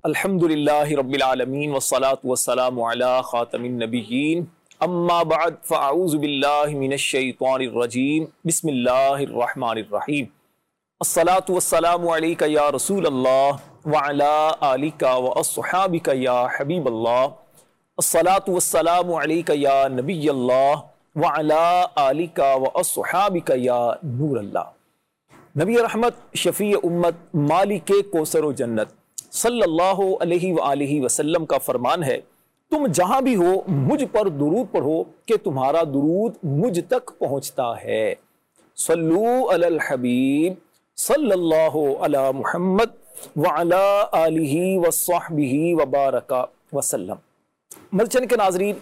الحمدللہ رب العالمین والصلاة والسلام علی خاتم النبیین اما بعد فاعوذ باللہ من الشیطان الرجیم بسم اللہ الرحمن الرحیم الصلاة والسلام علیک یا رسول اللہ وعلی آلک واصحابک یا حبیب اللہ الصلاة والسلام علیک یا نبی اللہ وعلی آلک واصحابک یا نور اللہ۔ نبی رحمت، شفیع امت، مالک کوثر و جنت صلی اللہ علیہ وآلہ وسلم کا فرمان ہے، تم جہاں بھی ہو مجھ پر درود پڑھو کہ تمہارا درود مجھ تک پہنچتا ہے۔ صلو علی الحبیب صلی اللہ علی محمد وعلی آلہ وصحبہ وبارک وسلم۔ مرچن کے ناظرین،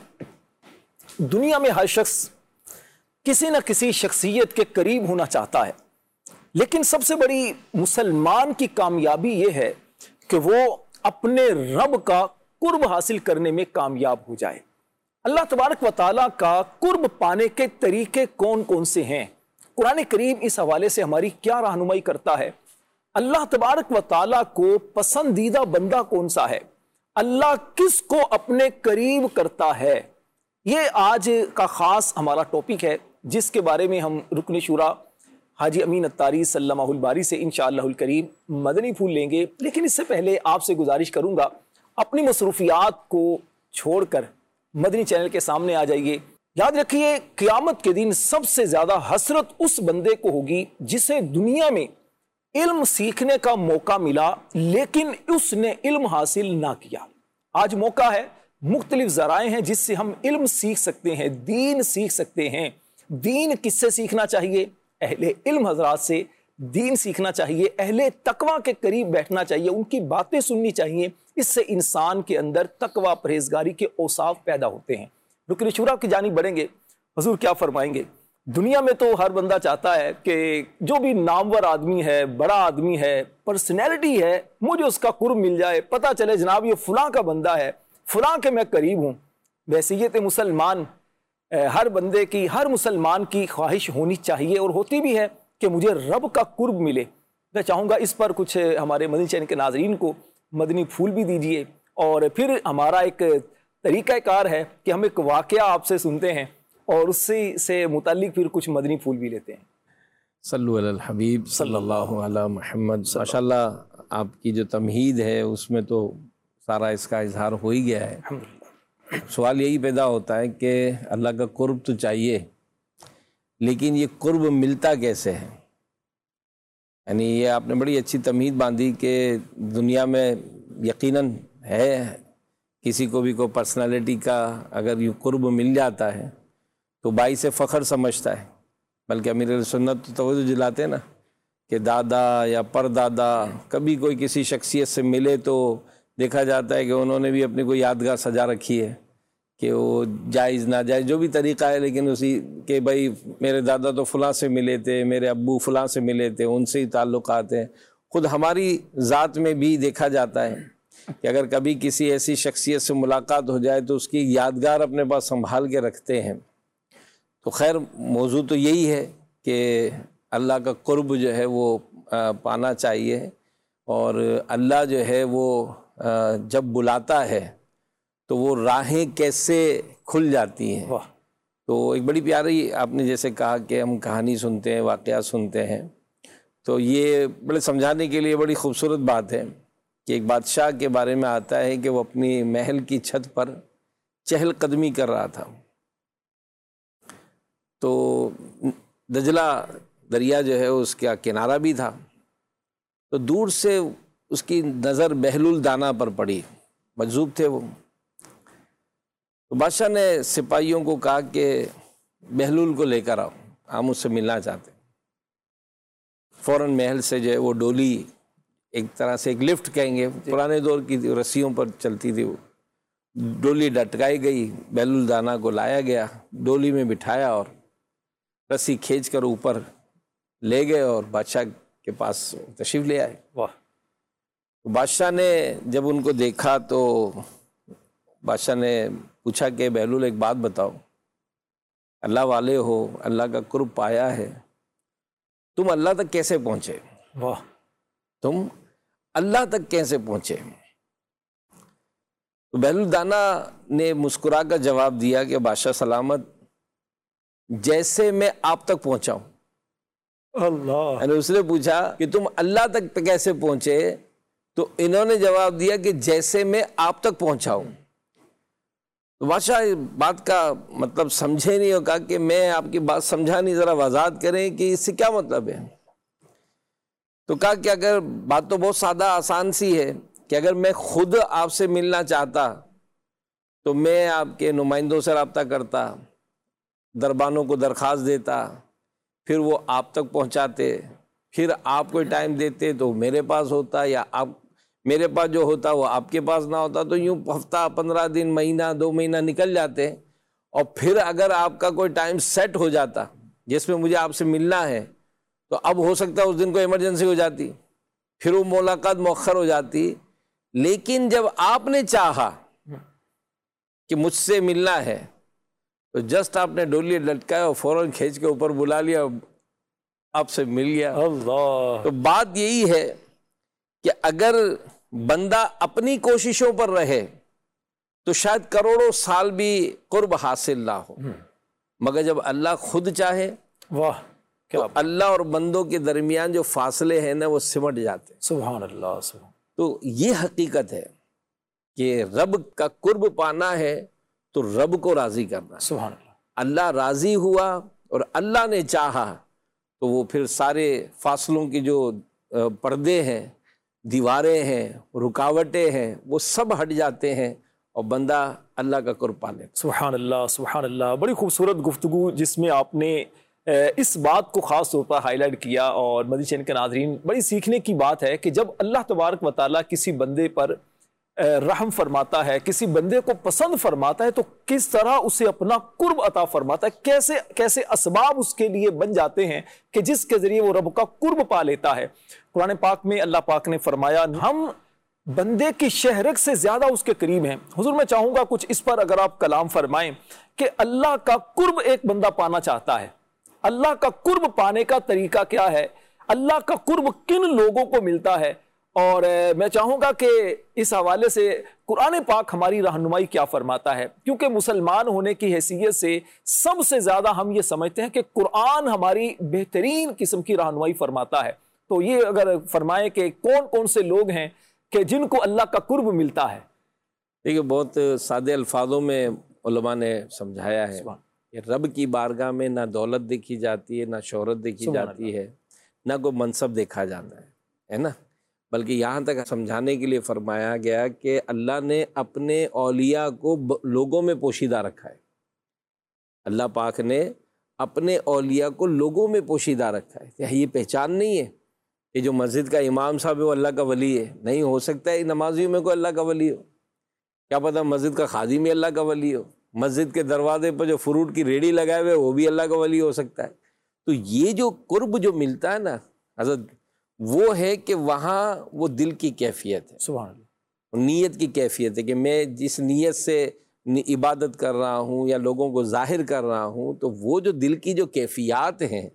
دنیا میں ہر شخص کسی نہ کسی شخصیت کے قریب ہونا چاہتا ہے، لیکن سب سے بڑی مسلمان کی کامیابی یہ ہے کہ وہ اپنے رب کا قرب حاصل کرنے میں کامیاب ہو جائے۔ اللہ تبارک و تعالیٰ کا قرب پانے کے طریقے کون کون سے ہیں؟ قرآن کریم اس حوالے سے ہماری کیا رہنمائی کرتا ہے؟ اللہ تبارک و تعالیٰ کو پسندیدہ بندہ کون سا ہے؟ اللہ کس کو اپنے قریب کرتا ہے؟ یہ آج کا خاص ہمارا ٹاپک ہے، جس کے بارے میں ہم رکن شورا حاجی امین اتاری سلمہ الباری سے انشاءاللہ الکریم مدنی پھول لیں گے۔ لیکن اس سے پہلے آپ سے گزارش کروں گا، اپنی مصروفیات کو چھوڑ کر مدنی چینل کے سامنے آ جائیے۔ یاد رکھیے، قیامت کے دن سب سے زیادہ حسرت اس بندے کو ہوگی جسے دنیا میں علم سیکھنے کا موقع ملا لیکن اس نے علم حاصل نہ کیا۔ آج موقع ہے، مختلف ذرائع ہیں جس سے ہم علم سیکھ سکتے ہیں، دین سیکھ سکتے ہیں۔ دین کس سے سیکھنا چاہیے؟ اہل علم حضرات سے دین سیکھنا چاہیے، اہل تقوی کے قریب بیٹھنا چاہیے، ان کی باتیں سننی چاہیے۔ اس سے انسان کے اندر تقوی، پرہیزگاری کے اوصاف پیدا ہوتے ہیں۔ رکن شورا کی جانب بڑھیں گے، حضور کیا فرمائیں گے؟ دنیا میں تو ہر بندہ چاہتا ہے کہ جو بھی نامور آدمی ہے، بڑا آدمی ہے، پرسنالٹی ہے، مجھے اس کا قرب مل جائے، پتہ چلے جناب یہ فلاں کا بندہ ہے، فلاں کے میں قریب ہوں۔ بحیثیت مسلمان ہر بندے کی، ہر مسلمان کی خواہش ہونی چاہیے اور ہوتی بھی ہے کہ مجھے رب کا قرب ملے۔ میں چاہوں گا اس پر کچھ ہمارے مدنی چینل کے ناظرین کو مدنی پھول بھی دیجئے، اور پھر ہمارا ایک طریقہ کار ہے کہ ہم ایک واقعہ آپ سے سنتے ہیں اور اس سے متعلق پھر کچھ مدنی پھول بھی لیتے ہیں۔ صلو علی الحبیب صلی اللہ علی محمد۔ ماشاءاللہ آپ کی جو تمہید ہے اس میں تو سارا اس کا اظہار ہو ہی گیا ہے۔ سوال یہی پیدا ہوتا ہے کہ اللہ کا قرب تو چاہیے، لیکن یہ قرب ملتا کیسے ہے؟ یعنی یہ آپ نے بڑی اچھی تمہید باندھی کہ دنیا میں یقیناً ہے کسی کو بھی کوئی پرسنالٹی کا اگر یہ قرب مل جاتا ہے تو باعث فخر سمجھتا ہے، بلکہ امیر سنت تو توجہ دلاتے ہیں نا کہ دادا یا پردادا کبھی کوئی کسی شخصیت سے ملے تو دیکھا جاتا ہے کہ انہوں نے بھی اپنی کوئی یادگار سجا رکھی ہے کہ وہ جائز ناجائز جو بھی طریقہ ہے، لیکن اسی کہ بھائی میرے دادا تو فلاں سے ملے تھے، میرے ابو فلاں سے ملے تھے، ان سے ہی تعلقات ہیں۔ خود ہماری ذات میں بھی دیکھا جاتا ہے کہ اگر کبھی کسی ایسی شخصیت سے ملاقات ہو جائے تو اس کی یادگار اپنے پاس سنبھال کے رکھتے ہیں۔ تو خیر موضوع تو یہی ہے کہ اللہ کا قرب جو ہے وہ پانا چاہیے، اور اللہ جو ہے وہ جب بلاتا ہے تو وہ راہیں کیسے کھل جاتی ہیں۔ تو ایک بڑی پیاری آپ نے جیسے کہا کہ ہم کہانی سنتے ہیں، واقعات سنتے ہیں، تو یہ بڑے سمجھانے کے لیے بڑی خوبصورت بات ہے کہ ایک بادشاہ کے بارے میں آتا ہے کہ وہ اپنی محل کی چھت پر چہل قدمی کر رہا تھا، تو دجلہ دریا جو ہے اس کا کنارہ بھی تھا، تو دور سے اس کی نظر بہلول دانہ پر پڑی، مجذوب تھے وہ۔ تو بادشاہ نے سپاہیوں کو کہا کہ بہلول کو لے کر آؤ، ہم اس سے ملنا چاہتے ہیں۔ فوراً محل سے جو ہے وہ ڈولی، ایک طرح سے ایک لفٹ کہیں گے، پرانے دور کی رسیوں پر چلتی تھی، وہ ڈولی ڈٹکائی گئی، بہلول دانہ کو لایا گیا، ڈولی میں بٹھایا اور رسی کھینچ کر اوپر لے گئے اور بادشاہ کے پاس تشریف لے آئے۔ بادشاہ نے جب ان کو دیکھا تو بادشاہ نے پوچھا کہ بہلول ایک بات بتاؤ، اللہ والے ہو، اللہ کا قرب پایا ہے، تم اللہ تک کیسے پہنچے؟ تم اللہ تک کیسے پہنچے؟ تو بہلول الدانا نے مسکرا کر جواب دیا کہ بادشاہ سلامت، جیسے میں آپ تک پہنچا ہوں۔ اللہ، یعنی اس نے پوچھا کہ تم اللہ تک کیسے پہنچے، تو انہوں نے جواب دیا کہ جیسے میں آپ تک پہنچا ہوں۔ تو بادشاہ بات کا مطلب سمجھے نہیں، ہوگا کہ میں آپ کی بات سمجھا نہیں، ذرا وضاحت کریں کہ اس سے کیا مطلب ہے۔ تو کہا کہ اگر بات تو بہت سادہ آسان سی ہے کہ اگر میں خود آپ سے ملنا چاہتا تو میں آپ کے نمائندوں سے رابطہ کرتا، دربانوں کو درخواست دیتا، پھر وہ آپ تک پہنچاتے، پھر آپ کوئی ٹائم دیتے تو میرے پاس ہوتا، یا آپ میرے پاس جو ہوتا وہ آپ کے پاس نہ ہوتا، تو یوں ہفتہ 15 دن، مہینہ 2 مہینہ نکل جاتے، اور پھر اگر آپ کا کوئی ٹائم سیٹ ہو جاتا جس میں مجھے آپ سے ملنا ہے، تو اب ہو سکتا ہے اس دن کو ایمرجنسی ہو جاتی، پھر وہ ملاقات مؤخر ہو جاتی۔ لیکن جب آپ نے چاہا کہ مجھ سے ملنا ہے تو جسٹ آپ نے ڈولی لٹکایا اور فوراً کھینچ کے اوپر بلا لیا، آپ سے مل گیا۔ اللہ، تو بات یہی ہے کہ اگر بندہ اپنی کوششوں پر رہے تو شاید کروڑوں سال بھی قرب حاصل نہ ہو، مگر جب اللہ خود چاہے واہ، تو اللہ اور بندوں کے درمیان جو فاصلے ہیں نا وہ سمٹ جاتے ہیں۔ سبحان اللہ، سبحان، تو یہ حقیقت ہے کہ رب کا قرب پانا ہے تو رب کو راضی کرنا ہے۔ سبحان اللہ، اللہ راضی ہوا اور اللہ نے چاہا تو وہ پھر سارے فاصلوں کی جو پردے ہیں، دیواریں ہیں، رکاوٹیں ہیں، وہ سب ہٹ جاتے ہیں اور بندہ اللہ کا قرب پا لیتا۔ سبحان اللہ، سبحان اللہ۔ بڑی خوبصورت گفتگو جس میں آپ نے اس بات کو خاص طور پر ہائی لائٹ کیا، اور مدنی چینل کے ناظرین، بڑی سیکھنے کی بات ہے کہ جب اللہ تبارک و تعالیٰ کسی بندے پر رحم فرماتا ہے، کسی بندے کو پسند فرماتا ہے، تو کس طرح اسے اپنا قرب عطا فرماتا ہے، کیسے کیسے اسباب اس کے لیے بن جاتے ہیں کہ جس کے ذریعے وہ رب کا قرب پا لیتا ہے۔ قرآن پاک میں اللہ پاک نے فرمایا ہم بندے کی شہرت سے زیادہ اس کے قریب ہیں۔ حضور میں چاہوں گا کچھ اس پر اگر آپ کلام فرمائیں کہ اللہ کا قرب ایک بندہ پانا چاہتا ہے، اللہ کا قرب پانے کا طریقہ کیا ہے، اللہ کا قرب کن لوگوں کو ملتا ہے، اور میں چاہوں گا کہ اس حوالے سے قرآن پاک ہماری رہنمائی کیا فرماتا ہے، کیونکہ مسلمان ہونے کی حیثیت سے سب سے زیادہ ہم یہ سمجھتے ہیں کہ قرآن ہماری بہترین قسم کی رہنمائی فرماتا ہے۔ تو یہ اگر فرمائیں کہ کون کون سے لوگ ہیں کہ جن کو اللہ کا قرب ملتا ہے۔ دیکھیے بہت سادے الفاظوں میں علماء نے سمجھایا ہے کہ رب کی بارگاہ میں نہ دولت دیکھی جاتی ہے، نہ شہرت دیکھی جاتی ہے، نہ کوئی منصب دیکھا جاتا ہے نا، بلکہ یہاں تک سمجھانے کے لیے فرمایا گیا کہ اللہ نے اپنے اولیاء کو لوگوں میں پوشیدہ رکھا ہے۔ اللہ پاک نے اپنے اولیاء کو لوگوں میں پوشیدہ رکھا ہے۔ یہ پہچان نہیں ہے کہ جو مسجد کا امام صاحب ہے وہ اللہ کا ولی ہے، نہیں ہو سکتا ہے نمازیوں میں کوئی اللہ کا ولی ہو، کیا پتہ مسجد کا خادم اللہ کا ولی ہو، مسجد کے دروازے پر جو فروٹ کی ریڑھی لگائے ہوئے وہ بھی اللہ کا ولی ہو سکتا ہے۔ تو یہ جو قرب جو ملتا ہے نا حضرت، وہ ہے کہ وہاں وہ دل کی کیفیت ہے، سبحان اللہ، نیت کی کیفیت ہے کہ میں جس نیت سے عبادت کر رہا ہوں یا لوگوں کو ظاہر کر رہا ہوں، تو وہ جو دل کی جو کیفیات ہیں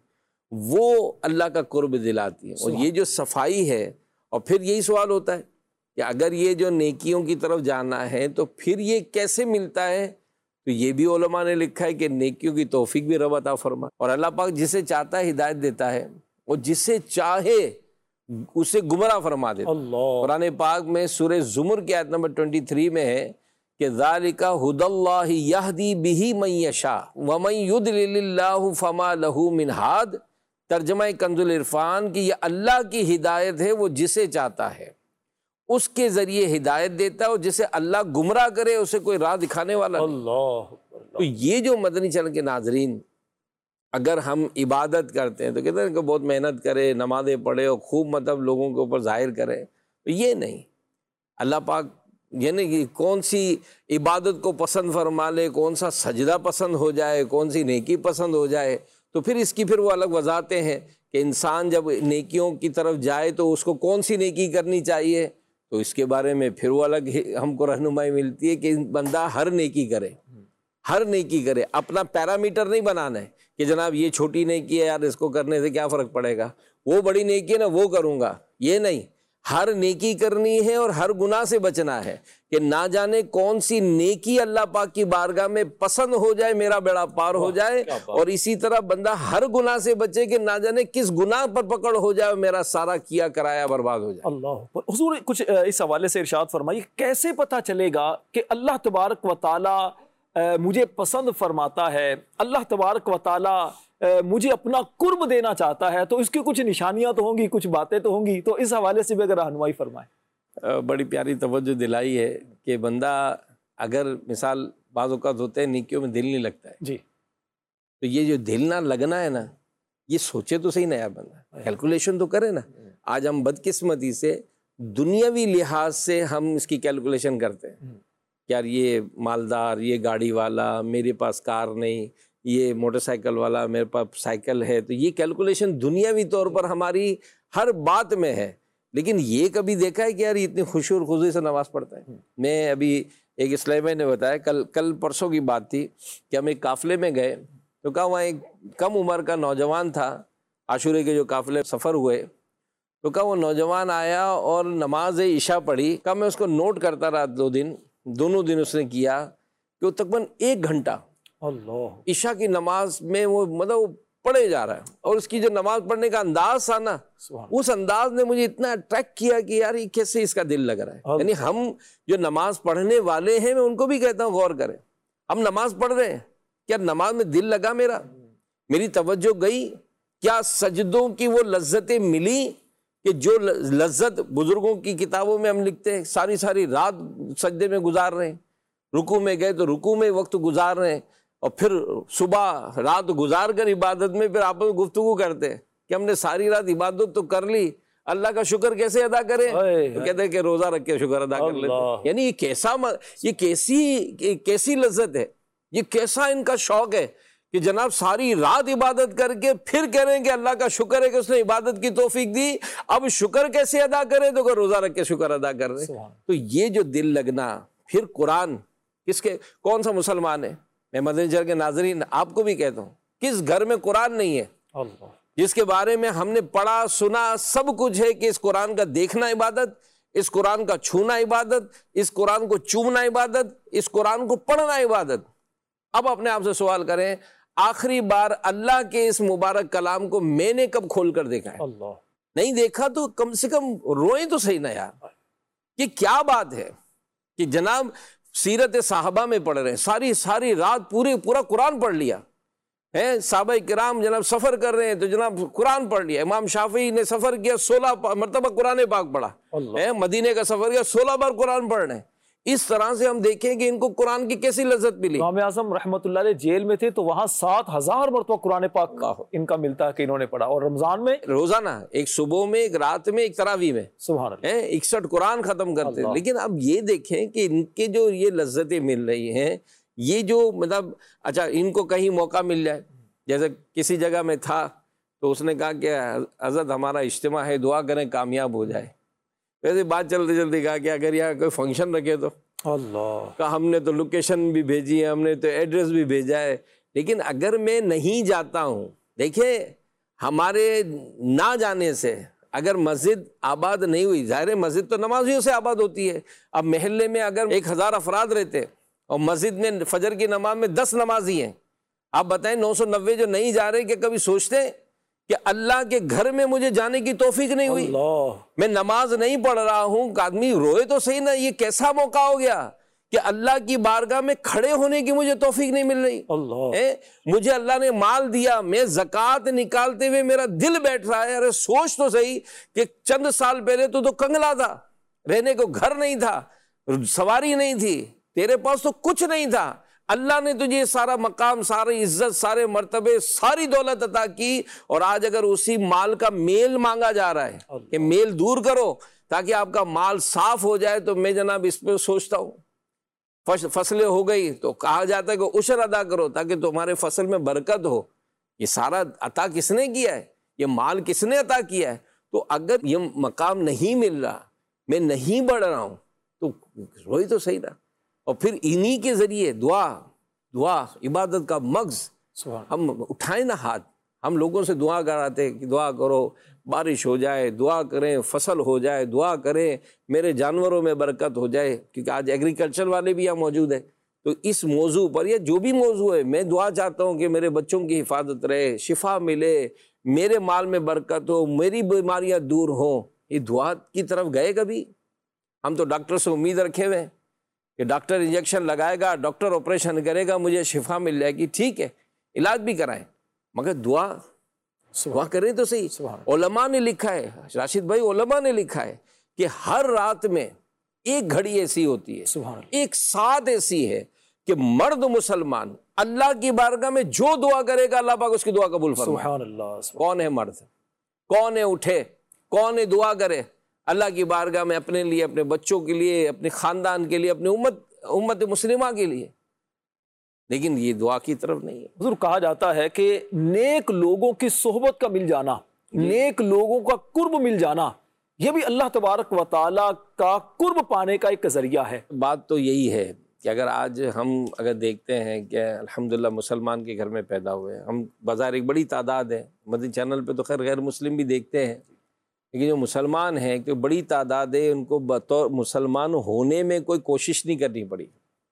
وہ اللہ کا قرب دلاتی ہے۔ اور یہ جو صفائی ہے، اور پھر یہی سوال ہوتا ہے کہ اگر یہ جو نیکیوں کی طرف جانا ہے تو پھر یہ کیسے ملتا ہے، تو یہ بھی علماء نے لکھا ہے کہ نیکیوں کی توفیق بھی رب عطا فرما، اور اللہ پاک جسے چاہتا ہے ہدایت دیتا ہے، اور جسے چاہے اسے گمراہ فرما دیتا ہے۔ اللہ، قرآن پاک میں سورہ زمر کی آیت نمبر 23 میں ہے کہ ذالک ھدی اللہ یہدی بہ من یشاء ومن یضلل اللہ فما لہ من ہاد۔ ترجمہ کنز العرفان کہ یہ اللہ کی ہدایت ہے، وہ جسے چاہتا ہے اس کے ذریعے ہدایت دیتا ہے، اور جسے اللہ گمراہ کرے اسے کوئی راہ دکھانے والا نہیں۔ اللہ، تو یہ جو مدنی چینل کے ناظرین، اگر ہم عبادت کرتے ہیں تو کہتے ہیں کہ بہت محنت کرے، نمازیں پڑھے اور خوب مطلب لوگوں کے اوپر ظاہر کرے، تو یہ نہیں۔ اللہ پاک یعنی کہ کون سی عبادت کو پسند فرما لے، کون سا سجدہ پسند ہو جائے، کون سی نیکی پسند ہو جائے، تو پھر اس کی پھر وہ الگ وضاحتیں ہیں کہ انسان جب نیکیوں کی طرف جائے تو اس کو کون سی نیکی کرنی چاہیے، تو اس کے بارے میں پھر وہ الگ ہم کو رہنمائی ملتی ہے کہ بندہ ہر نیکی کرے، ہر نیکی کرے، اپنا پیرامیٹر نہیں بنانا ہے کہ جناب یہ چھوٹی نیکی ہے یار، اس کو کرنے سے کیا فرق پڑے گا، وہ بڑی نیکی ہے نا وہ کروں گا، یہ نہیں، ہر نیکی کرنی ہے اور ہر گناہ سے بچنا ہے کہ نہ جانے کون سی نیکی اللہ پاک کی بارگاہ میں پسند ہو جائے، میرا بیڑا پار ہو جائے، اور اسی طرح بندہ ہر گناہ سے بچے کہ نہ جانے کس گناہ پر پکڑ ہو جائے اور میرا سارا کیا کرایا برباد ہو جائے۔ اللہ حضور کچھ اس حوالے سے ارشاد فرمائیے، کیسے پتہ چلے گا کہ اللہ تبارک و تعالی مجھے پسند فرماتا ہے، اللہ تبارک و تعالی مجھے اپنا قرب دینا چاہتا ہے؟ تو اس کی کچھ نشانیاں تو ہوں گی، کچھ باتیں تو ہوں گی، تو اس حوالے سے بھی اگر رہنمائی فرمائیں۔ بڑی پیاری توجہ دلائی ہے کہ بندہ اگر مثال بعض اوقات ہوتے ہیں نیکیوں میں دل نہیں لگتا ہے جی، تو یہ جو دل نہ لگنا ہے نا، یہ سوچے تو صحیح نا یار، بندہ کیلکولیشن تو کرے نا۔ آج ہم بدقسمتی سے دنیاوی لحاظ سے ہم اس کی کیلکولیشن کرتے ہیں، یار یہ مالدار، یہ گاڑی والا، میرے پاس کار نہیں، یہ موٹر سائیکل والا، میرے پاس سائیکل ہے، تو یہ کیلکولیشن دنیاوی طور پر ہماری ہر بات میں ہے۔ لیکن یہ کبھی دیکھا ہے کہ یار اتنی خشوع اور خضوع سے نماز پڑھتا ہے؟ میں ابھی ایک اسلامی بھائی نے بتایا، کل پرسوں کی بات تھی کہ ہم ایک قافلے میں گئے تو کہا وہاں ایک کم عمر کا نوجوان تھا، عاشورے کے جو قافلے سفر ہوئے، تو کہا وہ نوجوان آیا اور نماز عشاء پڑھی، کہا میں اس کو نوٹ کرتا رہا، دونوں دن اس نے کیا کہ وہ تقریباً 1 گھنٹہ اللہ عشاء کی نماز میں وہ مطلب پڑھے جا رہا ہے، اور اس کی جو نماز پڑھنے کا انداز تھا نا، اس انداز نے مجھے اتنا اٹریکٹ کیا کہ یار یہ کیسے اس کا دل لگ رہا ہے۔ یعنی ہم جو نماز پڑھنے والے ہیں، میں ان کو بھی کہتا ہوں غور کریں، ہم نماز پڑھ رہے ہیں، کیا نماز میں دل لگا میری توجہ گئی؟ کیا سجدوں کی وہ لذتیں ملی کہ جو لذت بزرگوں کی کتابوں میں ہم لکھتے ہیں، ساری رات سجدے میں گزار رہے ہیں، رکوع میں گئے تو رکوع میں وقت گزار رہے ہیں، اور پھر صبح رات گزار کر عبادت میں پھر آپس میں گفتگو کرتے ہیں کہ ہم نے ساری رات عبادت تو کر لی، اللہ کا شکر کیسے ادا کریں؟ تو کہتے ہیں کہ روزہ رکھ کے شکر ادا کر لیتے۔ یعنی یہ کیسی لذت ہے، یہ کیسا ان کا شوق ہے کہ جناب ساری رات عبادت کر کے پھر کہہ رہے ہیں کہ اللہ کا شکر ہے کہ اس نے عبادت کی توفیق دی، اب شکر کیسے ادا کریں؟ تو کہ روزہ رکھ کے شکر ادا کر رہے ہیں۔ تو یہ جو دل لگنا، پھر قرآن کون سا مسلمان ہے؟ میں مدنی چینل کے ناظرین آپ کو بھی کہتا ہوں، کس گھر میں قرآن نہیں ہے جس کے بارے میں ہم نے پڑھا سنا سب کچھ ہے کہ اس قرآن کا دیکھنا عبادت، اس قرآن کا چھونا عبادت، اس قرآن کو چومنا عبادت، اس قرآن کو پڑھنا عبادت۔ اب اپنے آپ سے سوال کریں، آخری بار اللہ کے اس مبارک کلام کو میں نے کب کھول کر دیکھا ہے؟ نہیں دیکھا تو کم سے کم روئیں تو صحیح نا یار۔ یہ کیا بات ہے کہ جناب سیرت صحابہ میں پڑھ رہے ہیں، ساری رات پورا قرآن پڑھ لیا ہے، صحابہ کرام جناب سفر کر رہے ہیں تو جناب قرآن پڑھ لیا، امام شافعی نے سفر کیا 16 مرتبہ قرآن پاک پڑھا ہے، مدینے کا سفر کیا 16 بار قرآن پڑھ رہے ہیں۔ اس طرح سے ہم دیکھیں کہ ان کو قرآن کی کیسی لذت ملی۔ امام اعظم رحمۃ اللہ علیہ جیل میں تھے تو وہاں 7000 مرتبہ قرآن پاک ان کا ملتا ہے کہ انہوں نے پڑھا، اور رمضان میں روزانہ ایک صبح میں، ایک رات میں، ایک تراویح میں سبحان اللہ 61 قرآن ختم کرتے ہیں۔ لیکن اب یہ دیکھیں کہ ان کے جو یہ لذتیں مل رہی ہیں، یہ جو مطلب اچھا ان کو کہیں موقع مل جائے، جیسے کسی جگہ میں تھا تو اس نے کہا کہ حضرت ہمارا اجتماع ہے، دعا کریں کامیاب ہو جائے۔ ویسے بات چلتے کہا کہ اگر یہاں کوئی فنکشن رکھے تو اللہ کہا ہم نے تو لوکیشن بھی بھیجی ہے، ہم نے تو ایڈریس بھی بھیجا ہے، لیکن اگر میں نہیں جاتا ہوں، دیکھیں ہمارے نہ جانے سے اگر مسجد آباد نہیں ہوئی، ظاہر مسجد تو نمازیوں سے آباد ہوتی ہے۔ اب محلے میں اگر 1000 افراد رہتے اور مسجد میں فجر کی نماز میں 10 نمازی ہیں، آپ بتائیں 990 جو نہیں جا رہے، کہ کبھی سوچتے ہیں کہ اللہ کے گھر میں مجھے جانے کی توفیق نہیں ہوئی، میں نماز نہیں پڑھ رہا ہوں؟ آدمی روئے تو صحیح نا، یہ کیسا موقع ہو گیا کہ اللہ کی بارگاہ میں کھڑے ہونے کی مجھے توفیق نہیں مل رہی۔ مجھے اللہ نے مال دیا، میں زکوٰۃ نکالتے ہوئے میرا دل بیٹھ رہا ہے، ارے سوچ تو صحیح کہ چند سال پہلے تو کنگلا تھا، رہنے کو گھر نہیں تھا، سواری نہیں تھی، تیرے پاس تو کچھ نہیں تھا، اللہ نے تجھے سارا مقام، ساری عزت، سارے مرتبے، ساری دولت عطا کی، اور آج اگر اسی مال کا میل مانگا جا رہا ہے کہ میل دور کرو تاکہ آپ کا مال صاف ہو جائے، تو میں جناب اس پہ سوچتا ہوں فصلیں ہو گئی تو کہا جاتا ہے کہ عشر ادا کرو تاکہ تمہارے فصل میں برکت ہو۔ یہ سارا عطا کس نے کیا ہے؟ یہ مال کس نے عطا کیا ہے؟ تو اگر یہ مقام نہیں مل رہا، میں نہیں بڑھ رہا ہوں، تو روئی تو صحیح رہا۔ اور پھر انہی کے ذریعے دعا عبادت کا مغز ہم اٹھائیں نا ہاتھ، ہم لوگوں سے دعا کراتے کہ دعا کرو بارش ہو جائے، دعا کریں فصل ہو جائے، دعا کریں میرے جانوروں میں برکت ہو جائے، کیونکہ آج ایگریکلچر والے بھی یہاں موجود ہیں۔ تو اس موضوع پر یا جو بھی موضوع ہے، میں دعا چاہتا ہوں کہ میرے بچوں کی حفاظت رہے، شفا ملے، میرے مال میں برکت ہو، میری بیماریاں دور ہوں۔ یہ دعا کی طرف گئے کبھی؟ ہم تو ڈاکٹر سے امید رکھے ہوئے ہیں کہ ڈاکٹر انجیکشن لگائے گا، ڈاکٹر آپریشن کرے گا، مجھے شفا مل جائے گی، ٹھیک ہے علاج بھی کرائیں، مگر دعا کریں تو صحیح۔ علماء نے لکھا ہے، راشد بھائی علماء نے لکھا ہے کہ ہر رات میں ایک گھڑی ایسی ہوتی ہے، ایک ساتھ ایسی ہے کہ مرد مسلمان اللہ کی بارگاہ میں جو دعا کرے گا اللہ پاک اس کی دعا قبول فرمائے۔ سبحان اللہ۔ کون ہے مرد؟ کون ہے اٹھے؟ کون ہے دعا کرے اللہ کی بارگاہ میں اپنے لیے، اپنے بچوں کے لیے، اپنے خاندان کے لیے، اپنی امت مسلمہ کے لیے؟ لیکن یہ دعا کی طرف نہیں ہے۔ حضور کہا جاتا ہے کہ نیک لوگوں کی صحبت کا مل جانا، نیک لوگوں کا قرب مل جانا، یہ بھی اللہ تبارک و تعالیٰ کا قرب پانے کا ایک ذریعہ ہے۔ بات تو یہی ہے کہ اگر دیکھتے ہیں کہ الحمدللہ مسلمان کے گھر میں پیدا ہوئے ہیں، ہم بظاہر ایک بڑی تعداد ہے، مدنی چینل پہ تو خیر غیر مسلم بھی دیکھتے ہیں، لیکن جو مسلمان ہیں کہ بڑی تعداد ہے، ان کو بطور مسلمان ہونے میں کوئی کوشش نہیں کرنی پڑی۔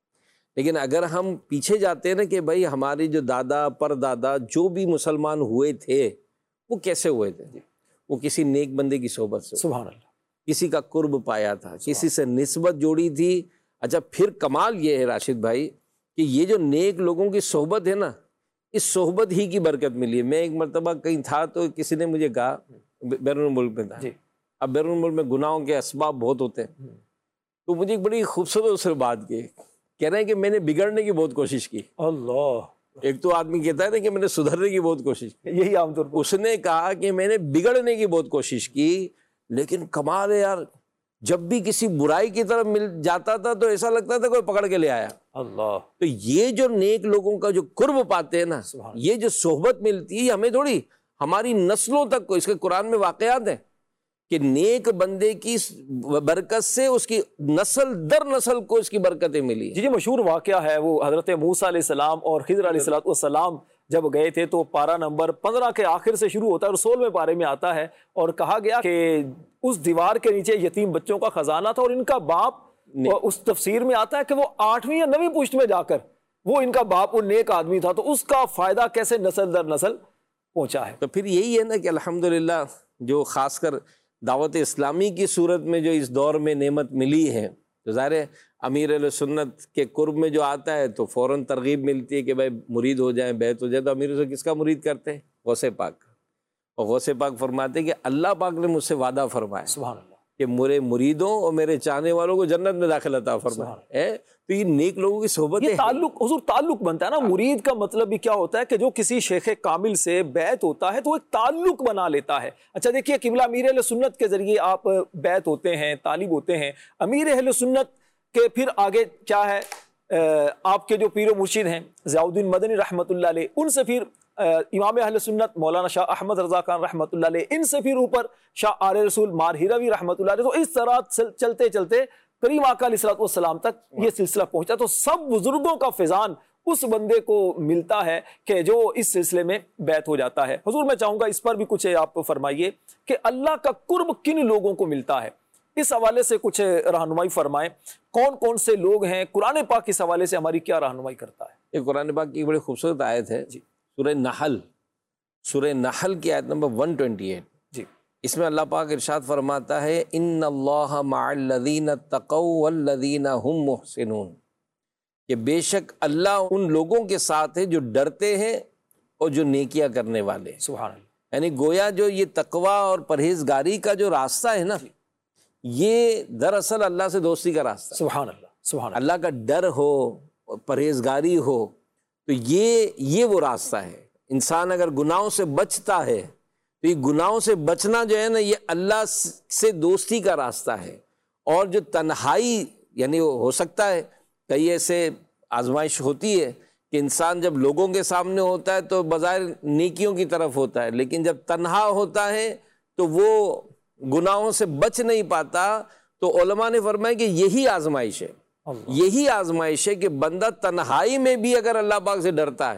لیکن اگر ہم پیچھے جاتے ہیں نا کہ بھائی ہمارے جو دادا پر دادا جو بھی مسلمان ہوئے تھے وہ کیسے ہوئے تھے؟ وہ کسی نیک بندے کی صحبت سے، سبحان اللہ، کسی کا قرب پایا تھا، کسی سے نسبت جوڑی تھی۔ اچھا پھر کمال یہ ہے راشد بھائی کہ یہ جو نیک لوگوں کی صحبت ہے نا، اس صحبت ہی کی برکت ملی ہے۔ میں ایک مرتبہ کہیں تھا تو کسی نے مجھے کہا، بیرون ملک میں تھا، اب بیرون ملک میں گناہوں کے اسباب بہت ہوتے ہیں، تو مجھے ایک بڑی خوبصورت اس سے بات کی، کہہ رہے ہیں کہ میں نے بگڑنے کی بہت کوشش کی۔ اللہ، ایک تو آدمی کہتا ہے نا کہ میں نے سدھرنے کی بہت کوشش کی، یہی عام طور پر اس نے کہا کہ میں نے بگڑنے کی بہت کوشش کی، لیکن کمال ہے یار، جب بھی کسی برائی کی طرف مل جاتا تھا تو ایسا لگتا تھا کوئی پکڑ کے لے آیا۔ اللہ، تو یہ جو نیک لوگوں کا جو قرب پاتے ہیں نا، یہ جو صحبت ملتی ہے ہمیں تھوڑی، ہماری نسلوں تک کو، اس کے قرآن میں واقعات ہیں کہ نیک بندے کی برکت سے اس کی نسل در نسل کو اس کی برکتیں ملی۔ جی مشہور واقعہ ہے وہ، حضرت موسیٰ علیہ السلام اور خضر علیہ السلام جب گئے تھے تو پارہ نمبر 15 کے آخر سے شروع ہوتا ہے اور 16ویں پارے میں آتا ہے، اور کہا گیا کہ اس دیوار کے نیچے یتیم بچوں کا خزانہ تھا، اور ان کا باپ، اس تفسیر میں آتا ہے کہ وہ 8ویں یا 9ویں پشت میں جا کر وہ ان کا باپ وہ نیک آدمی تھا، تو اس کا فائدہ کیسے نسل در نسل پہنچا ہے۔ تو پھر یہی ہے نا کہ الحمدللہ جو خاص کر دعوت اسلامی کی صورت میں جو اس دور میں نعمت ملی ہے، تو ظاہر ہے امیر اہل سنت کے قرب میں جو آتا ہے تو فوراً ترغیب ملتی ہے کہ بھائی مرید ہو جائیں، بیعت ہو جائے۔ تو امیر سے کس کا مرید کرتے ہیں؟ غوث پاک، اور غوث پاک فرماتے ہیں کہ اللہ پاک نے مجھ سے وعدہ فرمایا سبحان اللہ کہ میرے مریدوں اور میرے چاہنے والوں کو جنت میں داخل عطا فرمائے۔ تو یہ نیک لوگوں کی صحبت یہ تعلق، حضور تعلق بنتا ہے نا۔ مرید کا مطلب بھی کیا ہوتا ہے کہ جو کسی شیخ کامل سے بیعت ہوتا ہے تو ایک تعلق بنا لیتا ہے۔ اچھا دیکھیے، قبلہ امیر اہل سنت کے ذریعے آپ بیعت ہوتے ہیں، طالب ہوتے ہیں۔ امیر اہل سنت کے پھر آگے کیا ہے، آپ کے جو پیر و مرشد ہیں ضیاء الدین مدنی رحمۃ اللہ علیہ، ان سے پھر امام اہل سنت مولانا شاہ احمد رضا خان رحمۃ اللہ علیہ، ان سے پھر اوپر شاہ آل رسول مار ہیروی رحمۃ اللہ علیہ۔ تو اس طرح چلتے چلتے کریم آقا علیہ السلام تک یہ سلسلہ پہنچا۔ تو سب بزرگوں کا فیضان اس بندے کو ملتا ہے کہ جو اس سلسلے میں بیعت ہو جاتا ہے۔ حضور میں چاہوں گا اس پر بھی کچھ آپ فرمائیے کہ اللہ کا قرب کن لوگوں کو ملتا ہے، اس حوالے سے کچھ رہنمائی فرمائیں۔ کون کون سے لوگ ہیں؟ قرآن پاک اس حوالے سے ہماری کیا رہنمائی کرتا ہے؟ یہ قرآن پاک کی بڑی خوبصورت آیت ہے، سورہ نحل کی آیت نمبر 128۔ جی، اس میں اللہ پاک ارشاد فرماتا ہے ان اللہ مع الذین اتقوا والذین هم محسنون، کہ بے شک اللہ ان لوگوں کے ساتھ ہے جو ڈرتے ہیں اور جو نیکیاں کرنے والے ہیں۔ سبحان اللہ۔ یعنی گویا جو یہ تقوی اور پرہیزگاری کا جو راستہ ہے نا، یہ دراصل اللہ سے دوستی کا راستہ ہے۔ سبحان اللہ، سبحان اللہ۔ اللہ کا ڈر ہو، پرہیزگاری ہو، تو یہ وہ راستہ ہے۔ انسان اگر گناہوں سے بچتا ہے تو یہ گناہوں سے بچنا جو ہے نا، یہ اللہ سے دوستی کا راستہ ہے۔ اور جو تنہائی، یعنی ہو سکتا ہے کئی ایسے آزمائش ہوتی ہے کہ انسان جب لوگوں کے سامنے ہوتا ہے تو بظاہر نیکیوں کی طرف ہوتا ہے، لیکن جب تنہا ہوتا ہے تو وہ گناہوں سے بچ نہیں پاتا۔ تو علماء نے فرمایا کہ یہی آزمائش ہے، یہی آزمائش ہے کہ بندہ تنہائی میں بھی اگر اللہ پاک سے ڈرتا ہے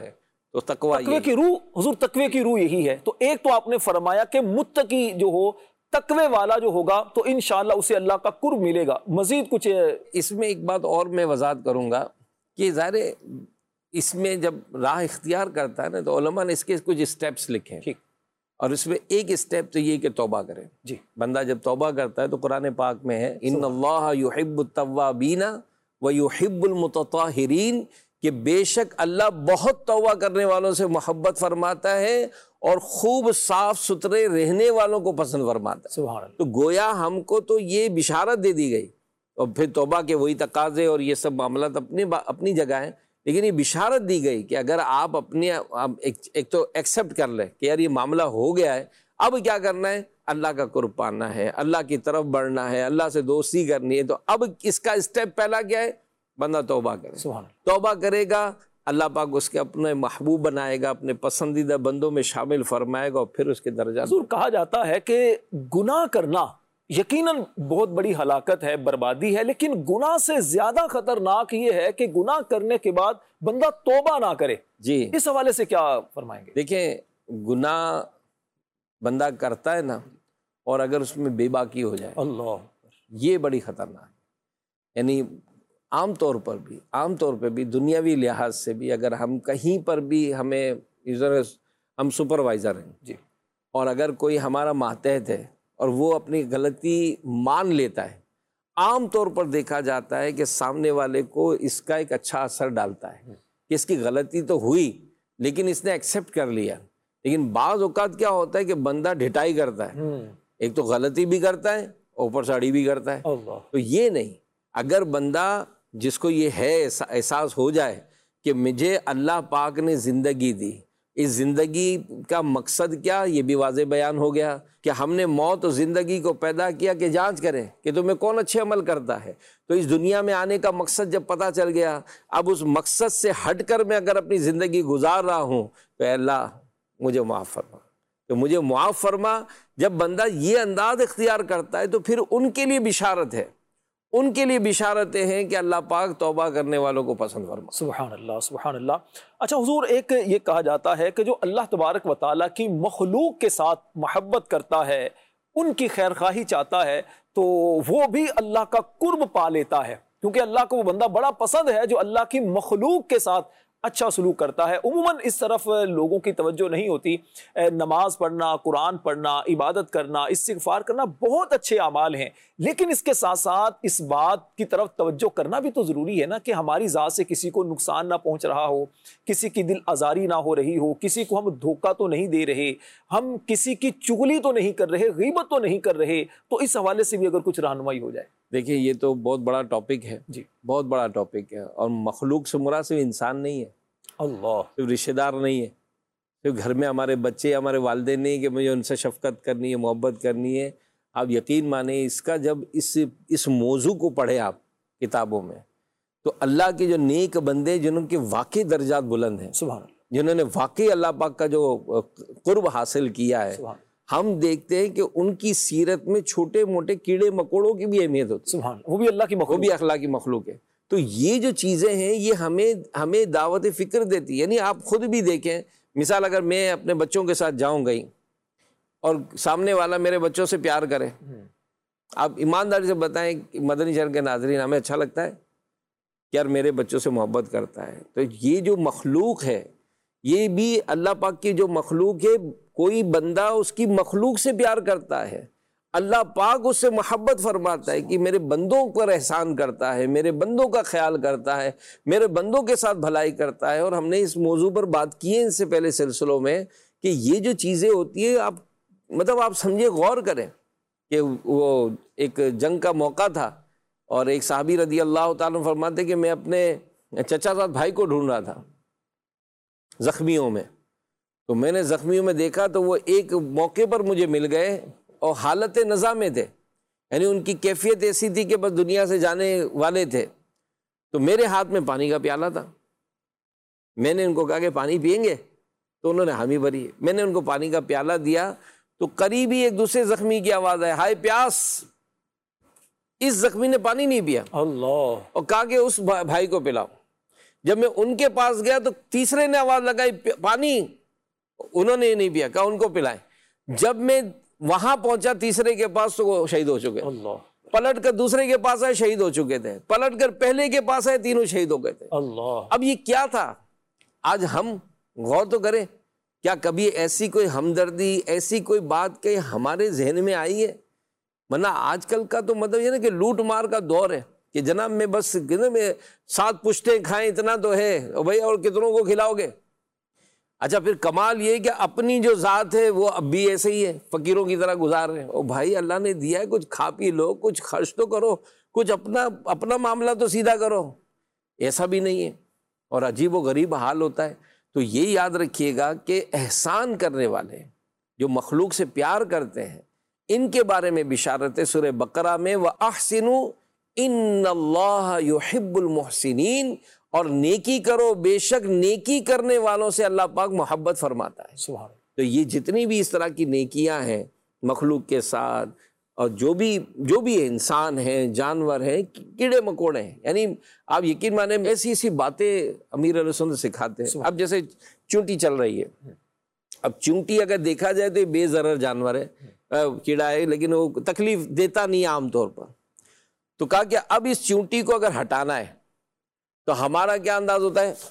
تو تقوی کی روح، حضور تقوی کی روح یہی ہے. تو ایک تو آپ نے فرمایا کہ متقی جو ہو، تقوی والا جو ہوگا تو انشاءاللہ اسے اللہ کا قرب ملے گا. مزید کچھ اس میں ایک بات اور میں وضاحت کروں گا کہ ظاہر ہے اس میں جب راہ اختیار کرتا ہے نا تو علماء نے اس کے کچھ اسٹیپس لکھے ہیں. ٹھیک. اور اس میں ایک اسٹیپ تو یہ کہ توبہ کرے. جی. بندہ جب توبہ کرتا ہے تو قرآن پاک میں ہے ان اللہ یحب التوابین و یحب المتطہرین، کہ بے شک اللہ بہت توبہ کرنے والوں سے محبت فرماتا ہے اور خوب صاف ستھرے رہنے والوں کو پسند فرماتا ہے. سبحان اللہ. تو گویا ہم کو تو یہ بشارت دے دی گئی، اور پھر توبہ کے وہی تقاضے اور یہ سب معاملات اپنی جگہ ہیں، لیکن یہ بشارت دی گئی کہ اگر آپ اپنے ایک تو ایکسیپٹ کر لیں کہ یار یہ معاملہ ہو گیا ہے، اب کیا کرنا ہے، اللہ کا قرب پانا ہے، اللہ کی طرف بڑھنا ہے، اللہ سے دوستی کرنی ہے. تو اب اس کا اسٹیپ پہلا کیا ہے، بندہ توبہ کرے. سبحان اللہ. توبہ کرے گا، اللہ پاک اس کے اپنے محبوب بنائے گا، اپنے پسندیدہ بندوں میں شامل فرمائے گا، اور پھر اس کے درجات. حضور کہا جاتا ہے کہ گناہ کرنا یقیناً بہت بڑی ہلاکت ہے، بربادی ہے، لیکن گناہ سے زیادہ خطرناک یہ ہے کہ گناہ کرنے کے بعد بندہ توبہ نہ کرے. جی. اس حوالے سے کیا فرمائیں گے؟ دیکھیں، گناہ بندہ کرتا ہے نا، اور اگر اس میں بے باکی ہو جائے، اللہ، یہ بڑی خطرناک ہے. یعنی عام طور پہ بھی دنیاوی لحاظ سے بھی اگر ہم کہیں پر بھی ہم سپروائزر ہیں جی، اور اگر کوئی ہمارا ماتحت ہے اور وہ اپنی غلطی مان لیتا ہے، عام طور پر دیکھا جاتا ہے کہ سامنے والے کو اس کا ایک اچھا اثر ڈالتا ہے کہ اس کی غلطی تو ہوئی لیکن اس نے ایکسیپٹ کر لیا. لیکن بعض اوقات کیا ہوتا ہے کہ بندہ ڈھٹائی کرتا ہے، ایک تو غلطی بھی کرتا ہے اوپر سے اڑی بھی کرتا ہے. تو یہ نہیں، اگر بندہ جس کو یہ ہے احساس ہو جائے کہ مجھے اللہ پاک نے زندگی دی، اس زندگی کا مقصد کیا، یہ بھی واضح بیان ہو گیا کہ ہم نے موت و زندگی کو پیدا کیا کہ جانچ کریں کہ تمہیں کون اچھے عمل کرتا ہے. تو اس دنیا میں آنے کا مقصد جب پتہ چل گیا، اب اس مقصد سے ہٹ کر میں اگر اپنی زندگی گزار رہا ہوں تو اے اللہ مجھے معاف فرما، تو مجھے معاف فرما. جب بندہ یہ انداز اختیار کرتا ہے تو پھر ان کے لیے بشارت ہے، ان کے لیے بشارتیں ہیں کہ اللہ پاک توبہ کرنے والوں کو پسند فرما. سبحان اللہ، سبحان اللہ. اچھا حضور، ایک یہ کہا جاتا ہے کہ جو اللہ تبارک و تعالیٰ کی مخلوق کے ساتھ محبت کرتا ہے، ان کی خیر خواہی چاہتا ہے، تو وہ بھی اللہ کا قرب پا لیتا ہے، کیونکہ اللہ کو وہ بندہ بڑا پسند ہے جو اللہ کی مخلوق کے ساتھ اچھا سلوک کرتا ہے. عموماً اس طرف لوگوں کی توجہ نہیں ہوتی. نماز پڑھنا، قرآن پڑھنا، عبادت کرنا، استغفار کرنا بہت اچھے اعمال ہیں، لیکن اس کے ساتھ ساتھ اس بات کی طرف توجہ کرنا بھی تو ضروری ہے نا کہ ہماری ذات سے کسی کو نقصان نہ پہنچ رہا ہو، کسی کی دل آزاری نہ ہو رہی ہو، کسی کو ہم دھوکہ تو نہیں دے رہے، ہم کسی کی چغلی تو نہیں کر رہے، غیبت تو نہیں کر رہے. تو اس حوالے سے بھی اگر کچھ رہنمائی ہو جائے. دیکھیں، یہ تو بہت بڑا ٹاپک ہے جی، بہت بڑا ٹاپک ہے. اور مخلوق سے مراد صرف انسان نہیں ہے، اللہ، صرف رشتہ دار نہیں ہے، صرف گھر میں ہمارے بچے، ہمارے والدین نہیں کہ مجھے ان سے شفقت کرنی ہے، محبت کرنی ہے. آپ یقین مانیں، اس کا جب اس موضوع کو پڑھیں آپ کتابوں میں، تو اللہ کے جو نیک بندے جنہوں کے واقعی درجات بلند ہیں، سبحان اللہ، جنہوں نے واقعی اللہ پاک کا جو قرب حاصل کیا ہے، سبحان، ہم دیکھتے ہیں کہ ان کی سیرت میں چھوٹے موٹے کیڑے مکوڑوں کی بھی اہمیت ہوتی ہے. سبحان، وہ بھی اللہ کی وہ مخلوق. بھی اخلاقی مخلوق ہے. تو یہ جو چیزیں ہیں یہ ہمیں دعوت فکر دیتی ہے. یعنی آپ خود بھی دیکھیں، مثال اگر میں اپنے بچوں کے ساتھ جاؤں گئی اور سامنے والا میرے بچوں سے پیار کرے، آپ ایمانداری سے بتائیں کہ مدنی چینل کے ناظرین، ہمیں اچھا لگتا ہے کہ یار میرے بچوں سے محبت کرتا ہے. تو یہ جو مخلوق ہے، یہ بھی اللہ پاک کی جو مخلوق ہے، کوئی بندہ اس کی مخلوق سے پیار کرتا ہے، اللہ پاک اس سے محبت فرماتا ہے کہ میرے بندوں پر احسان کرتا ہے، میرے بندوں کا خیال کرتا ہے، میرے بندوں کے ساتھ بھلائی کرتا ہے. اور ہم نے اس موضوع پر بات کی ہے ان سے پہلے سلسلوں میں کہ یہ جو چیزیں ہوتی ہیں، آپ سمجھے، غور کریں کہ وہ ایک جنگ کا موقع تھا اور ایک صحابی رضی اللہ تعالیٰ فرماتے کہ میں اپنے چچا زاد بھائی کو ڈھونڈ رہا تھا زخمیوں میں، تو میں نے زخمیوں میں دیکھا تو وہ ایک موقع پر مجھے مل گئے اور حالت نزا میں تھے، یعنی ان کی کیفیت ایسی تھی کہ بس دنیا سے جانے والے تھے. تو میرے ہاتھ میں پانی کا پیالہ تھا، میں نے ان کو کہا کہ پانی پئیں گے؟ تو انہوں نے حامی بھری. میں نے ان کو پانی کا پیالہ دیا تو قریب ہی ایک دوسرے زخمی کی آواز آئی، ہائے پیاس. اس زخمی نے پانی نہیں پیا اللہ، اور کہا کہ اس بھائی کو پلاؤ. جب میں ان کے پاس گیا تو تیسرے نے آواز لگائی پانی، انہوں نے نہیں پیا، کہا ان کو پلائیں۔ جب میں وہاں پہنچا تیسرے کے پاس تو وہ شہید ہو چکے، اللہ پلٹ کر دوسرے کے پاس آئے شہید ہو چکے تھے، پلٹ کر پہلے کے پاس آئے تینوں شہید ہو گئے تھے۔ اللہ، اب یہ کیا تھا؟ آج ہم غور تو کریں، کیا کبھی ایسی کوئی ہمدردی، ایسی کوئی بات کہ ہمارے ذہن میں آئی ہے؟ ورنہ آج کل کا تو مطلب یہ نا کہ لوٹ مار کا دور ہے کہ جناب میں بس میں 7 پشتیں کھائیں اتنا تو ہے، اور بھائی اور کتنوں کو کھلاؤ گے؟ اچھا پھر کمال یہ کہ اپنی جو ذات ہے وہ اب بھی ایسے ہی ہے، فقیروں کی طرح گزار رہے ہیں۔ او بھائی اللہ نے دیا ہے، کچھ کھا پی لو، کچھ خرچ تو کرو، کچھ اپنا معاملہ تو سیدھا کرو۔ ایسا بھی نہیں ہے، اور عجیب و غریب حال ہوتا ہے۔ تو یہ یاد رکھیے گا کہ احسان کرنے والے جو مخلوق سے پیار کرتے ہیں، ان کے بارے میں بشارت ہے سورہ بقرہ میں، وَأَحْسِنُوا إِنَّ اللَّهَ يُحِبُّ الْمُحْسِنِينَ، اور نیکی کرو، بے شک نیکی کرنے والوں سے اللہ پاک محبت فرماتا ہے۔ سبحان اللہ۔ تو یہ جتنی بھی اس طرح کی نیکیاں ہیں مخلوق کے ساتھ، اور جو بھی انسان ہیں، جانور ہیں، کیڑے مکوڑے ہیں، یعنی آپ یقین مانیں ایسی ایسی باتیں امیر علیہ سنت سکھاتے ہیں۔ اب جیسے چونٹی چل رہی ہے، اب چونٹی اگر دیکھا جائے تو یہ بے ضرر جانور ہے، کیڑا ہے، لیکن وہ تکلیف دیتا نہیں عام طور پر۔ تو کہا کہ اب اس چونٹی کو اگر ہٹانا ہے تو ہمارا کیا انداز ہوتا ہے؟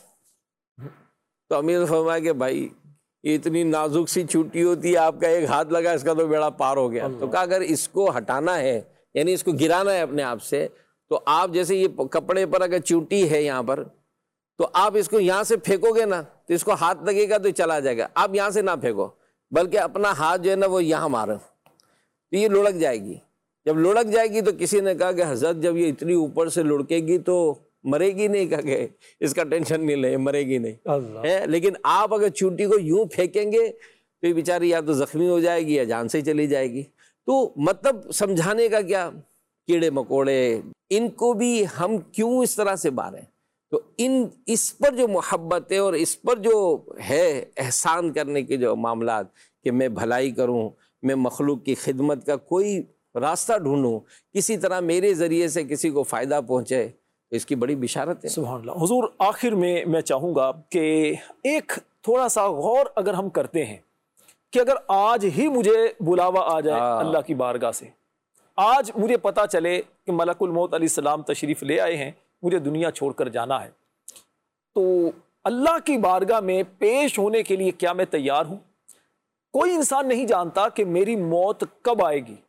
تو امیر نے فرمایا کہ بھائی یہ اتنی نازک سی چونٹی ہوتی ہے، آپ کا ایک ہاتھ لگا اس کا تو بیڑا پار ہو گیا۔ تو کہا اگر اس کو ہٹانا ہے، یعنی اس کو گرانا ہے اپنے آپ سے، تو آپ جیسے یہ کپڑے پر اگر چونٹی ہے یہاں پر، تو آپ اس کو یہاں سے پھینکو گے نا تو اس کو ہاتھ لگے گا تو چلا جائے گا۔ آپ یہاں سے نہ پھینکو، بلکہ اپنا ہاتھ جو ہے نا وہ یہاں مارو، تو یہ لڑک جائے گی۔ جب لڑک جائے گی تو کسی نے کہا کہ حضرت جب یہ اتنی اوپر سے لڑکے گی تو مرے گی نہیں، کہا کہ اس کا ٹینشن نہیں لے، مرے گی نہیں ہے، لیکن آپ اگر چونٹی کو یوں پھینکیں گے تو یہ بیچاری یا تو زخمی ہو جائے گی یا جان سے چلی جائے گی۔ تو مطلب سمجھانے کا کیا، کیڑے مکوڑے ان کو بھی ہم کیوں اس طرح سے ماریں؟ تو اس پر جو محبت ہے اور اس پر جو ہے احسان کرنے کے جو معاملات، کہ میں بھلائی کروں، میں مخلوق کی خدمت کا کوئی راستہ ڈھونڈوں، کسی طرح میرے ذریعے سے کسی کو فائدہ پہنچے، تو اس کی بڑی بشارت ہے۔ سبحان اللہ۔ حضور آخر میں چاہوں گا کہ ایک تھوڑا سا غور اگر ہم کرتے ہیں کہ اگر آج ہی مجھے بلاوا آ جائے اللہ کی بارگاہ سے، آج مجھے پتا چلے کہ ملک الموت علیہ السلام تشریف لے آئے ہیں، مجھے دنیا چھوڑ کر جانا ہے، تو اللہ کی بارگاہ میں پیش ہونے کے لیے کیا میں تیار ہوں؟ کوئی انسان نہیں جانتا کہ میری موت کب آئے گی۔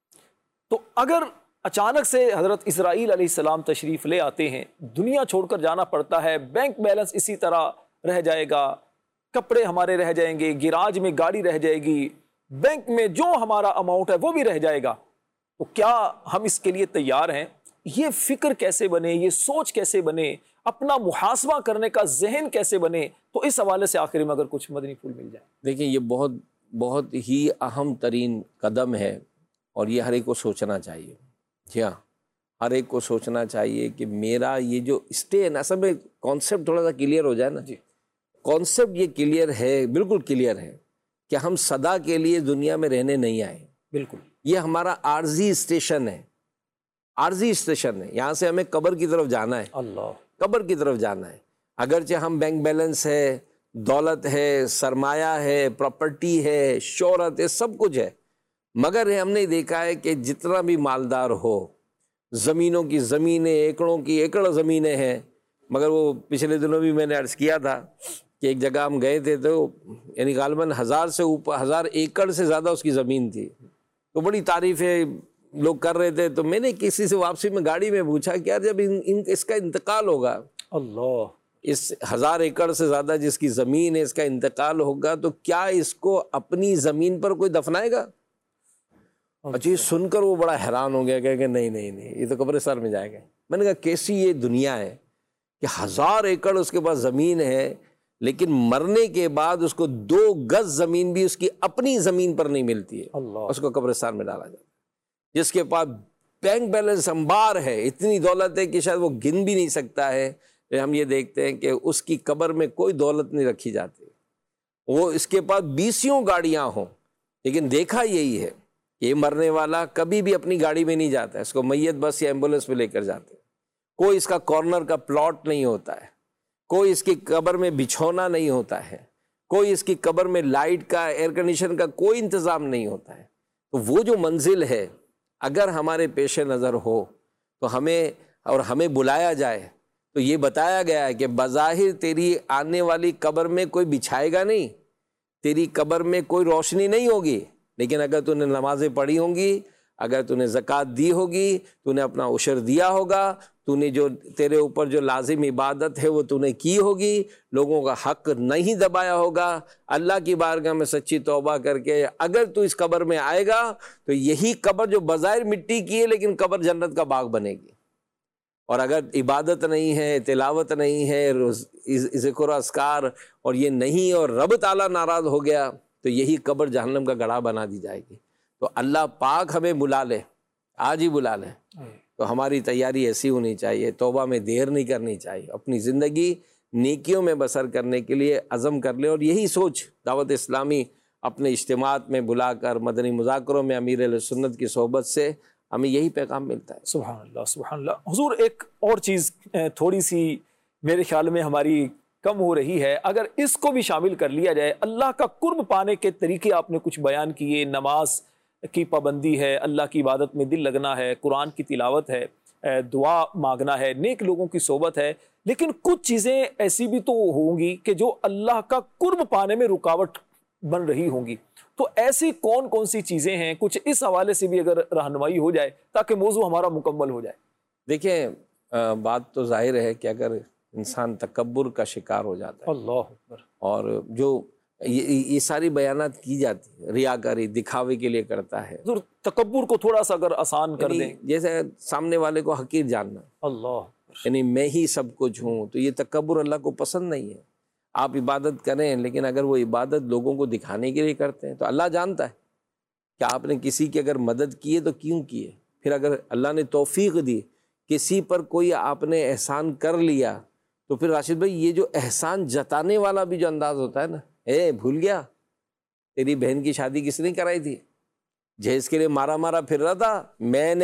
تو اگر اچانک سے حضرت اسرائیل علیہ السلام تشریف لے آتے ہیں، دنیا چھوڑ کر جانا پڑتا ہے، بینک بیلنس اسی طرح رہ جائے گا، کپڑے ہمارے رہ جائیں گے، گیراج میں گاڑی رہ جائے گی، بینک میں جو ہمارا اماؤنٹ ہے وہ بھی رہ جائے گا، تو کیا ہم اس کے لیے تیار ہیں؟ یہ فکر کیسے بنے، یہ سوچ کیسے بنے، اپنا محاسبہ کرنے کا ذہن کیسے بنے؟ تو اس حوالے سے آخر میں اگر کچھ مدنی پھول مل جائے۔ دیکھیں یہ بہت ہی اہم ترین قدم ہے، اور یہ ہر ایک کو سوچنا چاہیے۔ جی ہاں، ہر ایک کو سوچنا چاہیے کہ میرا یہ جو اسٹے ہے نا، اصل میں کانسیپٹ تھوڑا سا کلیئر ہو جائے نا۔ جی، کانسیپٹ یہ کلیئر ہے، بالکل کلیئر ہے کہ ہم صدا کے لیے دنیا میں رہنے نہیں آئے۔ بالکل، یہ ہمارا عارضی اسٹیشن ہے، عارضی اسٹیشن ہے، یہاں سے ہمیں قبر کی طرف جانا ہے، اللہ، قبر کی طرف جانا ہے۔ اگرچہ ہم بینک بیلنس ہے، دولت ہے، سرمایہ ہے، پراپرٹی ہے، شہرت ہے، سب کچھ ہے، مگر ہم نے دیکھا ہے کہ جتنا بھی مالدار ہو، زمینوں کی زمینیں، ایکڑوں کی ایکڑ زمینیں ہیں، مگر وہ پچھلے دنوں بھی میں نے عرض کیا تھا کہ ایک جگہ ہم گئے تھے تو یعنی غالباً 1000 سے اوپر 1000 ایکڑ سے زیادہ اس کی زمین تھی، تو بڑی تعریفیں لوگ کر رہے تھے۔ تو میں نے کسی سے واپسی میں گاڑی میں پوچھا کہ یار جب اس کا انتقال ہوگا، اللہ، اس 1000 ایکڑ سے زیادہ جس کی زمین ہے، اس کا انتقال ہوگا، تو کیا اس کو اپنی زمین پر کوئی دفنائے گا؟ اچھا، یہ سن کر وہ بڑا حیران ہو گیا کہ نہیں یہ تو قبرستان میں جائے گا۔ میں نے کہا کیسی یہ دنیا ہے کہ 1000 ایکڑ اس کے پاس زمین ہے، لیکن مرنے کے بعد اس کو 2 گز زمین بھی اس کی اپنی زمین پر نہیں ملتی ہے، اس کو قبرستان میں ڈالا جاتا ہے۔ جس کے پاس بینک بیلنس انبار ہے، اتنی دولت ہے کہ شاید وہ گن بھی نہیں سکتا ہے، ہم یہ دیکھتے ہیں کہ اس کی قبر میں کوئی دولت نہیں رکھی جاتی، وہ اس کے پاس 20 گاڑیاں ہوں، لیکن دیکھا یہی ہے کہ یہ مرنے والا کبھی بھی اپنی گاڑی میں نہیں جاتا ہے، اس کو میت بس یا ایمبولینس میں لے کر جاتے ہیں، کوئی اس کا کارنر کا پلاٹ نہیں ہوتا ہے، کوئی اس کی قبر میں بچھونا نہیں ہوتا ہے، کوئی اس کی قبر میں لائٹ کا، ایئر کنڈیشن کا کوئی انتظام نہیں ہوتا ہے۔ تو وہ جو منزل ہے اگر ہمارے پیش نظر ہو تو ہمیں بلایا جائے تو یہ بتایا گیا ہے کہ بظاہر تیری آنے والی قبر میں کوئی بچھائے گا نہیں، تیری قبر میں کوئی روشنی نہیں ہوگی، لیکن اگر تو نے نمازیں پڑھی ہوں گی، اگر تو نے زکوٰۃ دی ہوگی، تو نے اپنا عشر دیا ہوگا، تو نے جو تیرے اوپر جو لازم عبادت ہے وہ تو نے کی ہوگی، لوگوں کا حق نہیں دبایا ہوگا، اللہ کی بارگاہ میں سچی توبہ کر کے اگر تو اس قبر میں آئے گا تو یہی قبر جو بظاہر مٹی کی ہے لیکن قبر جنت کا باغ بنے گی۔ اور اگر عبادت نہیں ہے، تلاوت نہیں ہے، ذکر و اذکار اور یہ نہیں، اور رب تعالیٰ ناراض ہو گیا تو یہی قبر جہنم کا گڑھا بنا دی جائے گی۔ تو اللہ پاک ہمیں بلا لے، آج ہی بلا لے، تو ہماری تیاری ایسی ہونی چاہیے، توبہ میں دیر نہیں کرنی چاہیے، اپنی زندگی نیکیوں میں بسر کرنے کے لیے عزم کر لیں۔ اور یہی سوچ دعوت اسلامی اپنے اجتماعات میں بلا کر، مدنی مذاکروں میں امیر اہل سنت کی صحبت سے ہمیں یہی پیغام ملتا ہے۔ سبحان اللہ، سبحان اللہ۔ حضور ایک اور چیز تھوڑی سی میرے خیال میں ہماری کم ہو رہی ہے، اگر اس کو بھی شامل کر لیا جائے، اللہ کا قرب پانے کے طریقے آپ نے کچھ بیان کیے، نماز کی پابندی ہے، اللہ کی عبادت میں دل لگنا ہے، قرآن کی تلاوت ہے، دعا مانگنا ہے، نیک لوگوں کی صحبت ہے، لیکن کچھ چیزیں ایسی بھی تو ہوں گی کہ جو اللہ کا قرب پانے میں رکاوٹ بن رہی ہوں گی۔ تو ایسی کون کون سی چیزیں ہیں، کچھ اس حوالے سے بھی اگر رہنمائی ہو جائے تاکہ موضوع ہمارا مکمل ہو جائے۔ دیکھیں بات تو ظاہر ہے کہ اگر انسان تکبر کا شکار ہو جاتا ہے، اللہ اکبر، اور جو یہ ساری بیانات کی جاتی، ریاکاری دکھاوے کے لیے کرتا ہے، حضور تکبر کو تھوڑا سا اگر آسان کر دیں۔ جیسے سامنے والے کو حقیر جاننا، اللہ اکبر، یعنی میں ہی سب کچھ ہوں، تو یہ تکبر اللہ کو پسند نہیں ہے۔ آپ عبادت کریں لیکن اگر وہ عبادت لوگوں کو دکھانے کے لیے کرتے ہیں تو اللہ جانتا ہے کہ آپ نے کسی کی اگر مدد کی ہے تو کیوں کی ہے۔ پھر اگر اللہ نے توفیق دی، کسی پر کوئی آپ نے احسان کر لیا، تو پھر راشد بھائی یہ جو احسان جتانے والا بھی جو انداز ہوتا ہے نا، بھول گیا تیری بہن کی شادی کس نے کرائی تھی؟ جہیز کے لیے مارا مارا پھر رہا تھا، میں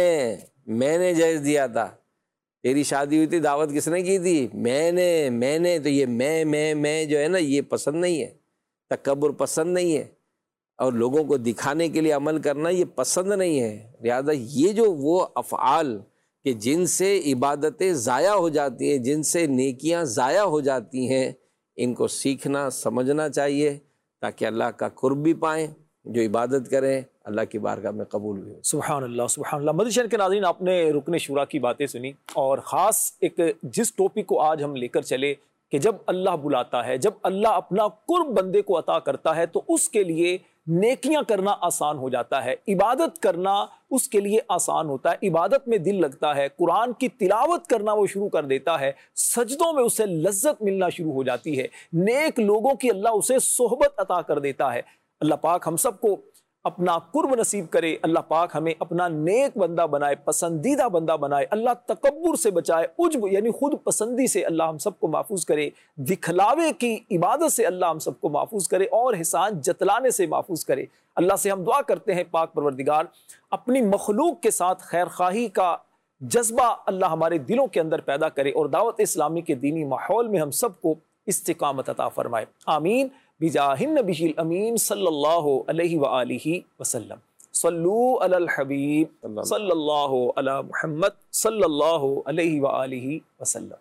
نے جہیز دیا تھا۔ تیری شادی ہوئی تھی، دعوت کس نے کی تھی؟ میں نے۔ تو یہ میں جو ہے نا، یہ پسند نہیں ہے، تکبر پسند نہیں ہے، اور لوگوں کو دکھانے کے لیے عمل کرنا یہ پسند نہیں ہے۔ لہٰذا یہ جو وہ افعال کہ جن سے عبادتیں ضائع ہو جاتی ہیں، جن سے نیکیاں ضائع ہو جاتی ہیں، ان کو سیکھنا سمجھنا چاہیے تاکہ اللہ کا قرب بھی پائیں، جو عبادت کریں اللہ کی بارگاہ میں قبول بھی ہو۔ سبحان اللہ، سبحان اللہ۔ مدنی چینل کے ناظرین، آپ نے رکن شورا کی باتیں سنی، اور خاص ایک جس ٹاپک کو آج ہم لے کر چلے کہ جب اللہ بلاتا ہے، جب اللہ اپنا قرب بندے کو عطا کرتا ہے تو اس کے لیے نیکیاں کرنا آسان ہو جاتا ہے، عبادت کرنا اس کے لیے آسان ہوتا ہے، عبادت میں دل لگتا ہے، قرآن کی تلاوت کرنا وہ شروع کر دیتا ہے، سجدوں میں اسے لذت ملنا شروع ہو جاتی ہے، نیک لوگوں کی اللہ اسے صحبت عطا کر دیتا ہے۔ اللہ پاک ہم سب کو اپنا قرب نصیب کرے، اللہ پاک ہمیں اپنا نیک بندہ بنائے، پسندیدہ بندہ بنائے، اللہ تکبر سے بچائے، عجب یعنی خود پسندی سے اللہ ہم سب کو محفوظ کرے، دکھلاوے کی عبادت سے اللہ ہم سب کو محفوظ کرے، اور احسان جتلانے سے محفوظ کرے۔ اللہ سے ہم دعا کرتے ہیں پاک پروردگار اپنی مخلوق کے ساتھ خیر خواہی کا جذبہ اللہ ہمارے دلوں کے اندر پیدا کرے، اور دعوت اسلامی کے دینی ماحول میں ہم سب کو استقامت عطا فرمائے، آمین بجاہ النبی الامین صلی اللہ علیہ وآلہ وسلم۔ صلو علی الحبیب صلی اللہ علی محمد صلی اللہ علیہ وآلہ وسلم۔